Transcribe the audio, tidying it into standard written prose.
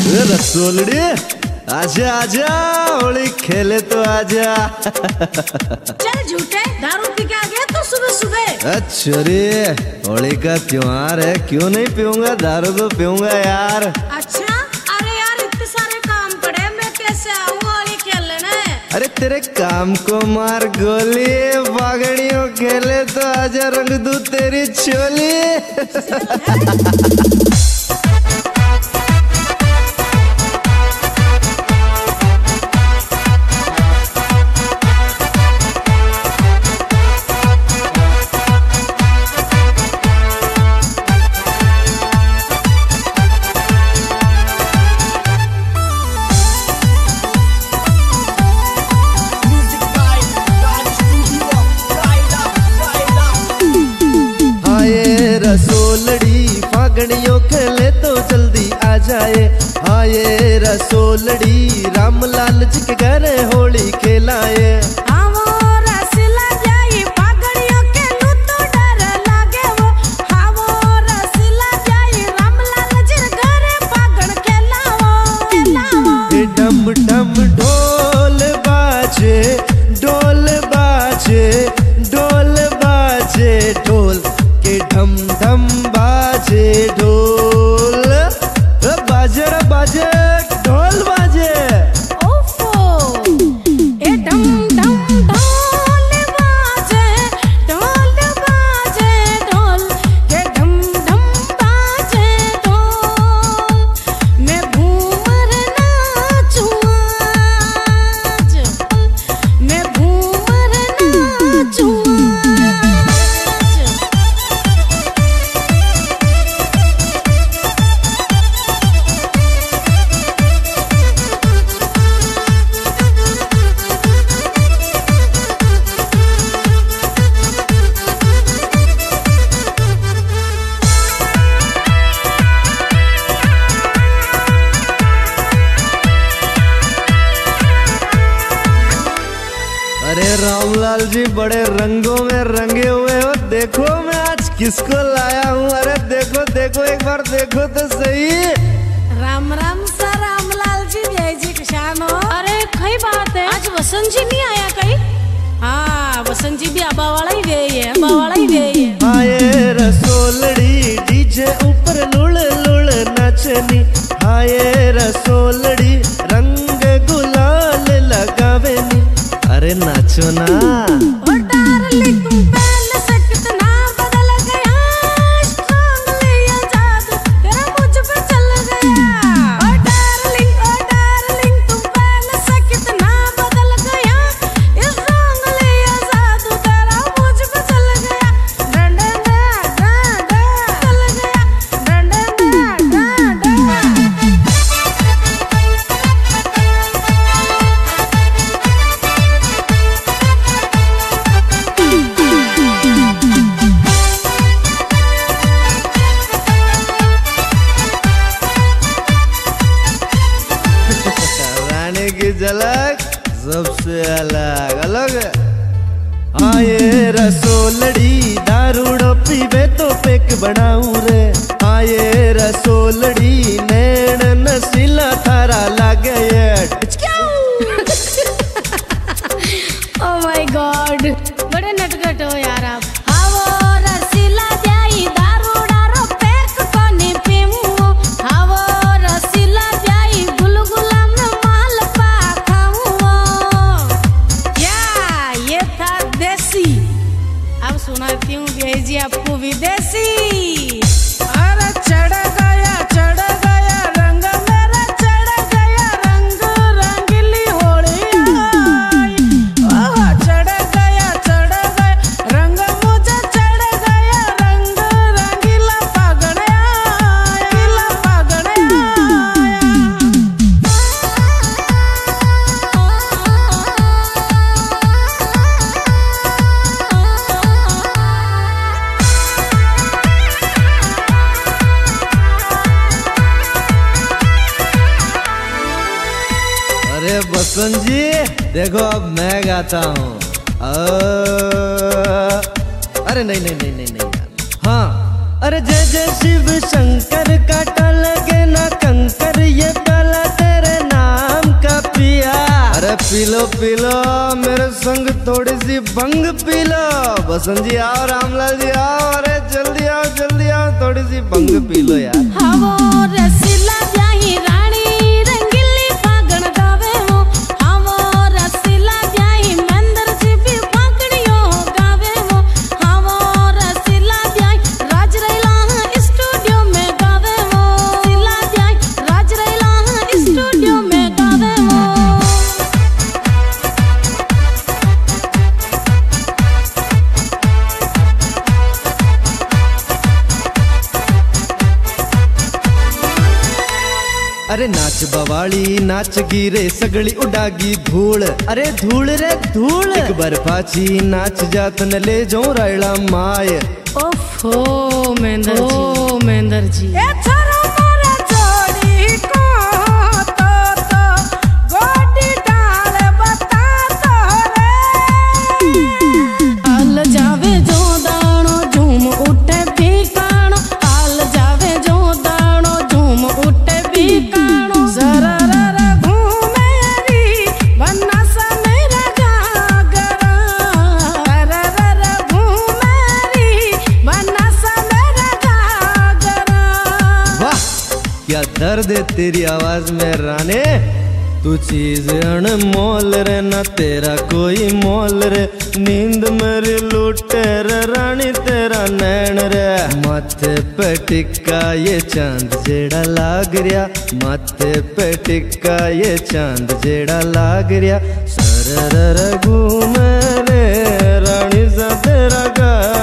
रसोलड़ी आजा आजा, होली खेले तो आजा। चल झूठे, दारू पी के आ गया तो सुबह सुबह। अच्छा रे, होली का त्योहार है, क्यों नहीं पीऊंगा, दारू तो पीऊंगा यार। अच्छा, अरे यार इतने सारे काम पड़े, मैं कैसे आऊँ होली खेलने? अरे तेरे काम को मार गोली, बागड़ियों खेले तो आजा, रंग दूं तेरी चोली। रसोलड़ी फागड़ियों खेले तो जल्दी आ जाए। हाँ ये रसोलड़ी रामलाल जी के घर होली खेलाए। डम डम ढोल बाजे, ढोल बाजे, ढोल बाजे, ढोल के ढम ढम बाजे, ढोल बाजे रे बाजे, ढोल बाजे। ओफो, ए ढम ढम ढोल बाजे, ढोल बाजे, ढोल के ढम ढम बाजे, ढोल मैं घूमर नाचूं आज, मैं घूमर नाचूं। अरे रामलाल जी बड़े रंगों में रंगे हुए हो, देखो मैं आज किसको लाया हूँ। अरे देखो देखो, एक बार देखो तो सही। राम राम सा रामलाल जी, जय जी किसान हो। अरे कई बात है, आज वसंत जी नहीं आया कहीं? हाँ वसंत जी भी अबा वाला ही वे है, अबा वाला ही वे है। हाँ ये रसोलड़ी डीजे ऊपर लुड़ लुड़ नाचनी। हाँ ये रसोलड़ी रंग गुलाल लगावेनी। अरे नाचो ना। ओ डार्लिंग तुम पहले से कितना बदल गया, स्ट्रांगली ये जादू तेरा मुझ पे चल गया। ओ डार्लिंग तुम पहले से कितना बदल गया, स्ट्रांगली ये जादू तेरा मुझ पे चल गया। डं डं डं डं डं चल गया, डं डं डं डं डं। रानी की झलक सबसे अलग अलग। हाँ ये रसोलड़ी दारूड़ो पीवे तो पेक बनाऊं रे। हाँ ये रसोलड़ी नैन नसीला थारा लागे ये। Oh my God, बड़े नटखट हो यार आप। हावो रसीला जाई दारूड़ा रो पैक कोनी पीऊं। हावो रसीला जाई गुलगुला में माल पा खाऊं। या ये था देसी, अब सुनाती हूँ भेजी आपको विदेशी। अरे चढ़ गया रंग मेरा, चढ़ गया रंग रंगीली होली आई। ओह चढ़ गया रंग मुझे, चढ़ गया रंग रंगीला फागण आया, गीला फागण आया। अरे बसंत जी देखो, अब मैं गाता हूँ। अरे नहीं नहीं नहीं नहीं नहीं यार। हाँ अरे जय जय शिव शंकर, काटा लगे ना कंकर, ये पिया। अरे पी लो मेरे संग थोड़ी सी भंग पी लो। बसंत जी आओ, रामलाल जी आओ, अरे जल्दी आओ थोड़ी सी भंग पी लो यार। हवो रसीला ब्याही रानी रंगीली फागण गावे हो। हवो रसीला ब्याही मंदर जी भी फागणियों गावे हो। हवो रसीला ब्याही राज रैला स्टूडियो में गावे हो। रसीला ब्याही राज रैला स्टूडियो में गावे हो। अरे नाच बवाली नाच गिरे सगळी उडागी धूळ। अरे धूळ रे धूळ, एक बर्फाची नाच जात न ले जाऊं रायला माय। ओफो महेंद्र जी ए छोरो मोरा जोड़ी को तो गोटी डाल बता तो रे। हाल जावे जो दाणो झूम उठे भीकाणो। हाल जावे जो दाणो झूम उठे भीकाणो। जरा घूमे री बन्ना सा मेरा गागरा। जरा घूमे री बन्ना सा मेरा गागरा। वाह क्या दर्द है तेरी आवाज में राने। तू चीज अनमोल रे, ना तेरा कोई मोल रे। नींद मेरी लूटे रे रानी तेरा नैन रे। माथे पे टिक्का ये चांद जेड़ा लाग रिया। माथे पे टिक्का ये चांद जेड़ा लाग रिया। सर घूमे रे रानी सा तेरा गा